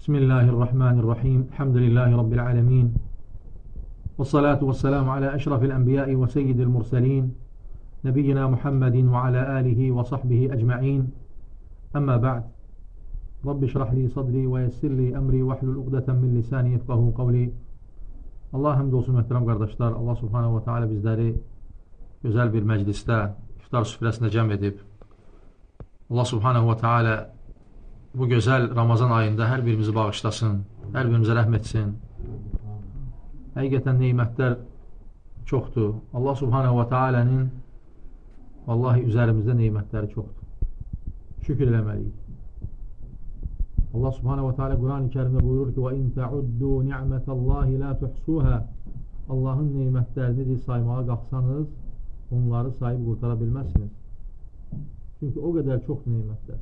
Bismillahirrahmanirrahim. Elhamdülillahi Rabbil alemin. Ve salatu ve selamu ala eşrafil enbiyai ve seyyidil murselin. Nebiyyina Muhammedin ve ala alihi ve sahbihi ecma'in. Amma ba'd. Rabbi şrah li sadri ve yessir li emri ve hlul uqdeten min lisani yefkahu kavli. Allah hamd olsun möhtərəm qardaşlar. Allah subhanahu wa ta'ala bizləri gözəl bir məclisdə, iftar süfrəsində cəm edib. Allah subhanahu wa ta'ala bu gözəl Ramazan ayında hər birimizi bağışlasın, hər birimizə rəhm etsin. Həqiqətən neymətlər çoxdur. Allah subhanahu wa ta'alənin vallahi üzərimizdə neymətləri çoxdur. Şükür eləməliyik. Allah subhanahu wa ta'ala Quran-ı Kerimdə buyurur ki: وَاِنْ تَعُدُّوا نِعْمَةَ اللّٰهِ لَا تُحْسُوهَا. Allahın neymətlərini saymağa qalxsanız, onları sayıb qurtara bilməzsiniz. Çünki o qədər çox neymətlər.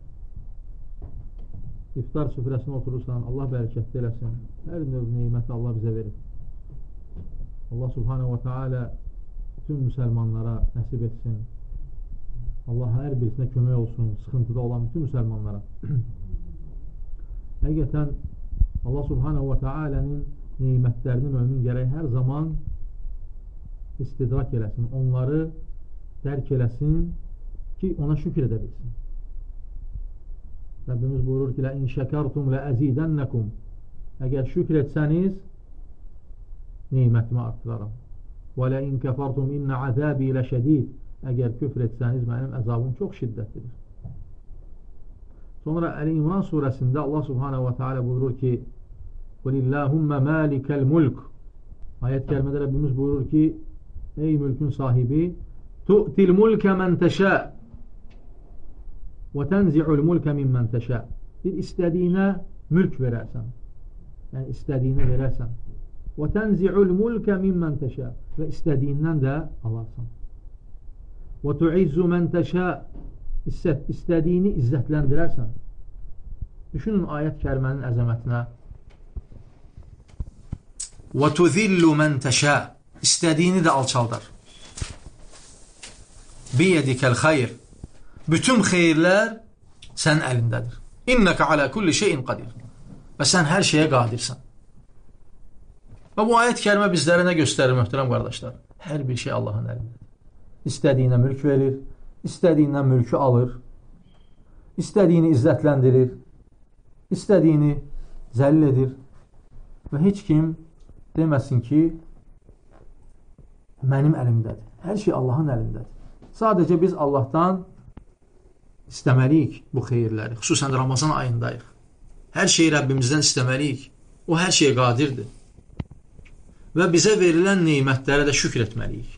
İftar süfrəsində oturursan, Allah bərəkətli eləsin. Hər növ neyməti Allah bizə verir. Allah subhanahu wa ta'ala bütün müsəlmanlara nəsib etsin. Allah hər birisinə kömək olsun, sıxıntıda olan bütün müsəlmanlara. Həqiqətən Allah subhanahu wa ta'alənin neymətlərini mömin gərək hər zaman istidrak eləsin, onları dərk eləsin ki, ona şükür edə bilsin. Rəbbimiz buyurur ki: لَاِنْ شَكَرْتُمْ لَأَزِيدَنَّكُمْ. Əgər şükür etsəniz, neymətimi artıraram. وَلَاِنْ كَفَرْتُمْ اِنَّ عَذَابِي لَشَد۪يدٍ. Əgər küfr etsəniz, mənim əzabım çox şiddətlidir. Sonra Əli İmran surəsində Allah subhanahu wa ta'ala buyurur ki: قُلِ مَالِكَ الْمُلْكِ. Ayət-i kərimədə Rəbbimiz buyurur ki: ey mülkün sahibi, تُؤْتِ الْمُلْكَ مَنْ تَشَاءُ وَتَنْزِعُ الْمُلْكَ مِمَّنْ تَشَاءُ. Bir istədiyinə mülk verərsən. Yəni istədiyinə verərsən. وَتَنْزِعُ الْمُلْكَ مِمَّنْ تَشَاءُ. Və istədiyindən də alarsan. وَتُعِزُّ مَنْ تَشَاءُ. İstədiyini izzətləndirərsən. Düşünün ayət-i kərimənin əzəmətinə. وَتُذِلُّ مَنْ تَشَاءُ. İstədiyini də alçaldar. بِيَدِكَ الْخَيْرِ. Bütün xeyirlər sənin əlindədir. İnnəkə alə kulli şeyin qadir. Və sən hər şeyə qadirsən. Və bu ayət-i kərimə bizlərə nə göstərir möhtərəm qardaşlar? Hər bir şey Allahın əlindədir. İstədiyinə mülk verir, istədiyindən mülkü alır, istədiyini izzətləndirir, istədiyini zəll edir və heç kim deməsin ki, mənim əlimdədir. Hər şey Allahın əlindədir. Sadəcə biz Allahdan istəməliyik bu xeyirləri. Xüsusən Ramazan ayındayıq. Hər şeyi Rəbbimizdən istəməliyik. O hər şeyə qadirdir. Və bizə verilən neymətlərə də şükür etməliyik.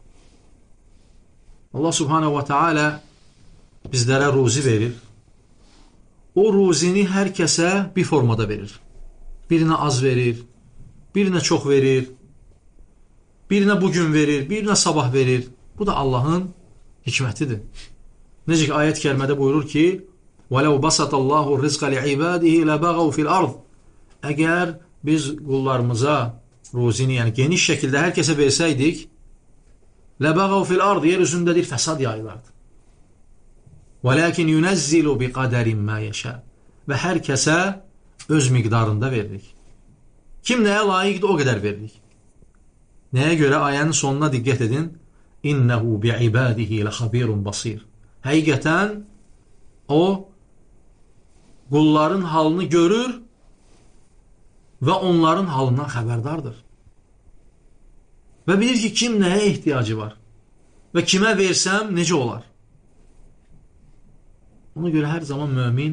Allah subhanahu wa ta'ala bizlərə ruzi verir. O ruzini hər kəsə bir formada verir. Birinə az verir, birinə çox verir, birinə bugün verir, birinə sabah verir. Bu da Allahın hikmətidir. Necə ki, ayət-i kərimədə buyurur ki: وَلَوْ بَسَطَ اللّٰهُ الرِّزْقَ لِعِبَادِهِ لَبَغَوْا فِي الْأَرْضِ. Əgər biz qullarımıza ruzini, yəni geniş şəkildə hər kəsə versəydik, لَبَغَوْا فِي الْأَرْضِ, yer üzündə deyir, fəsad yayılardı. وَلَكِنْ يُنَزِّلُ بِقَدَرٍ مَا يَشَاءُ. Və hər kəsə öz miqdarında veririk. Kim nəyə layiqdir, o qədər veririk. Nəyə görə? Ayənin sonuna diqqət edin. إِنَّهُ بِعِبَادِهِ لَخَبِيرٌ بَصِيرٌ. Həqiqətən o qulların halını görür və onların halından xəbərdardır. Və bilir ki, kim nəyə ehtiyacı var və kimə versəm necə olar. Ona görə hər zaman mömin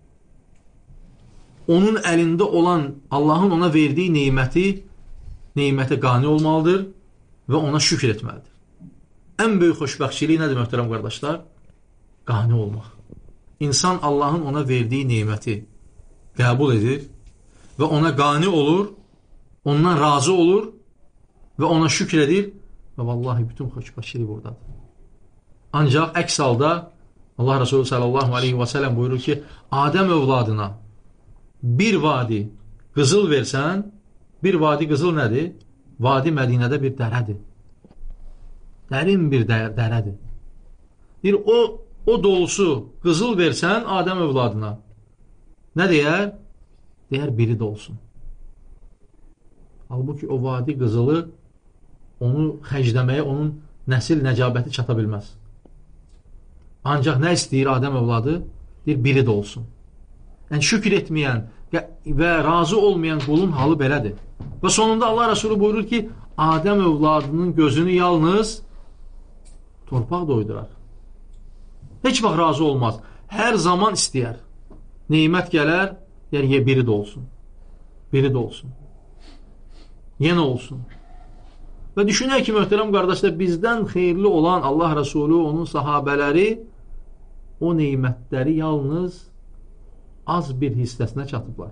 onun əlində olan Allahın ona verdiyi neymətə qani olmalıdır və ona şükür etməlidir. Ən böyük xoşbəxtçilik nədir möhtərəm qardaşlar? Qani olmaq. İnsan Allahın ona verdiyi neyməti qəbul edir və ona qani olur, ondan razı olur və ona şükür edir və vallahi bütün xoşbəxtçilik buradadır. Ancaq əks halda Allah Resulü sallallahu aleyhi və səlləm buyurur ki, Adəm övladına bir vadi qızıl versən, bir vadi qızıl nədir? Vadi Mədinədə bir dərədir. Dərin bir dərədir. Deyir, o dolusu qızıl versən Adəm övladına. Nə deyər? deyər biri də olsun. Halbuki o vadi qızılı onu xərcləməyə onun nəsil nəcabəti çata bilməz. Ancaq nə istəyir Adəm övladı? Deyir, biri də olsun. Yəni, şükür etməyən və razı olmayan qulun halı belədir. Və sonunda Allah Resulü buyurur ki, Adəm övladının gözünü yalnız torpaq doydurar. Heç vaxt razı olmaz. Hər zaman istəyər. Neymət gələr, yəni biri də olsun. Biri də olsun. Yenə olsun. Və düşünək ki, möhtərəm qardaşlar, bizdən xeyirli olan Allah Resulü, onun sahabələri o neymətləri yalnız az bir hissəsinə çatıblar.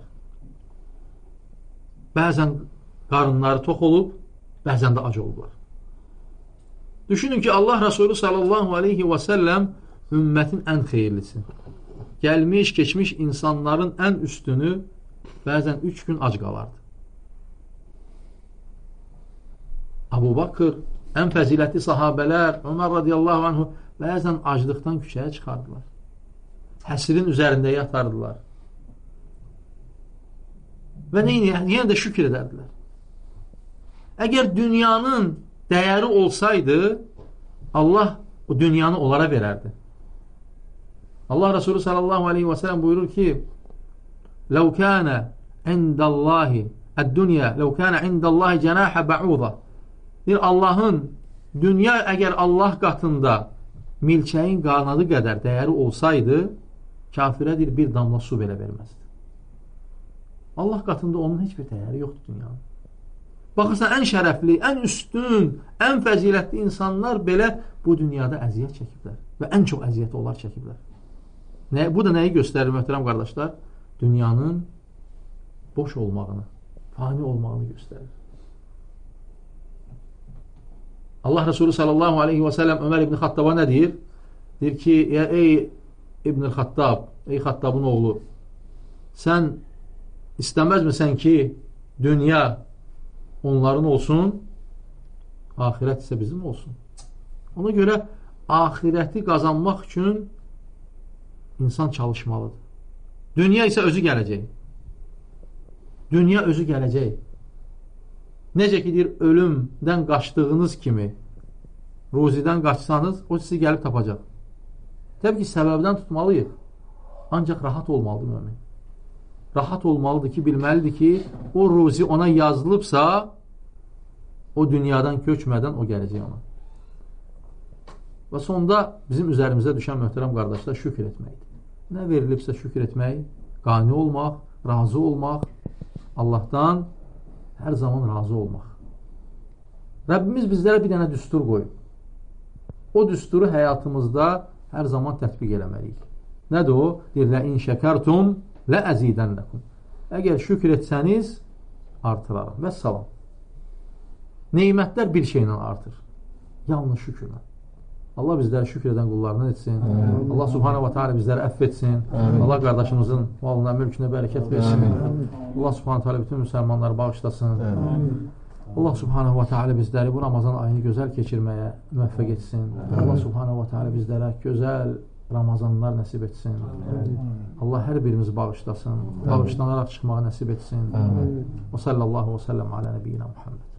Bəzən qarınları tox olub, bəzən də ac olublar. Düşünün ki, Allah Resulü sallallahu aleyhi və səlləm ümmətin ən xeyirlisi. Gəlmiş, keçmiş insanların ən üstünü bəzən 3 gün ac qalardı. Abu Bakır, ən fəzilətli sahabələr, Ömər radiyallahu anhu bəzən aclıqdan küçəyə çıxardılar. Həsirin üzərində yatardılar. Və yenə də şükür edərdilər. Əgər dünyanın dəyəri olsaydı, Allah o dünyanı onlara verərdi. Allah Resulü sallallahu aleyhi və sələm buyurur ki, لَوْ كَانَ عِنْدَ اللّٰهِ الدُّنْيَا لَوْ كَانَ عِنْدَ اللّٰهِ جَنَاحَ بَعُوضَ Allahın, dünya əgər Allah qatında milçəyin qanadı qədər dəyəri olsaydı, kafirə bir damla su belə verməzdi. Allah qatında onun heç bir dəyəri yoxdur dünyanın. Baxırsan, ən şərəfli, ən üstün, ən fəzilətli insanlar belə bu dünyada əziyyət çəkiblər. Və ən çox əziyyəti onlar çəkiblər. Bu da nəyi göstərir, möhtərəm qardaşlar? Dünyanın boş olmağını, fani olmağını göstərir. Allah Resulü sallallahu aleyhi və səlləm Ömər ibn Xattaba nə deyir? Deyir ki, ey İbn Xattab, ey Xattabın oğlu, sən istəməzmisən ki, dünya onların olsun, ahirət isə bizim olsun. Ona görə ahirəti qazanmaq üçün insan çalışmalıdır. Dünya isə özü gələcək. Dünya özü gələcək. Necə ki, deyir, ölümdən qaçdığınız kimi ruzidən qaçsanız, o sizi gəlib tapacaq. Təbii ki, səbəbdən tutmalıyıq. Ancaq rahat olmalıdır mümin. Rahat olmalıdır ki, bilməlidir ki, o ruzi ona yazılıbsa, o dünyadan köçmədən o gələcək ona. Və sonda bizim üzərimizə düşən möhtərəm qardaşlar şükür etməkdir. Nə verilibsə şükür etmək, qani olmaq, razı olmaq, Allahdan hər zaman razı olmaq. Rəbbimiz bizlərə bir dənə düstur qoyub. O düsturu həyatımızda hər zaman tətbiq eləməliyik. Nədir o? Deyir, لَاِنْ شَكَرْتُمْ لَأَزِيدَنَّكُمْ Əgər şükür etsəniz, artırarım. Və salam. Neymətlər bir şeylə artır. Yalnız şükürlə. Allah bizləri şükür edən qullarından etsin. Allah subhanahu wa ta'ala bizləri əff etsin. Allah qardaşımızın malına, mülkünə bərəkət versin. Allah subhanahu wa ta'ala bütün müsəlmanları bağışlasın. Allah subhanahu wa ta'ala bizləri bu Ramazan ayını gözəl keçirməyə müvəffəq etsin. Allah subhanahu wa ta'ala bizlərə gözəl Ramazanlar nəsib etsin. Allah hər birimizi bağışlasın. Bağışlanaraq çıxmağı nəsib etsin. Və sallallahu və səlləm alə nəbiyyina Muhammed.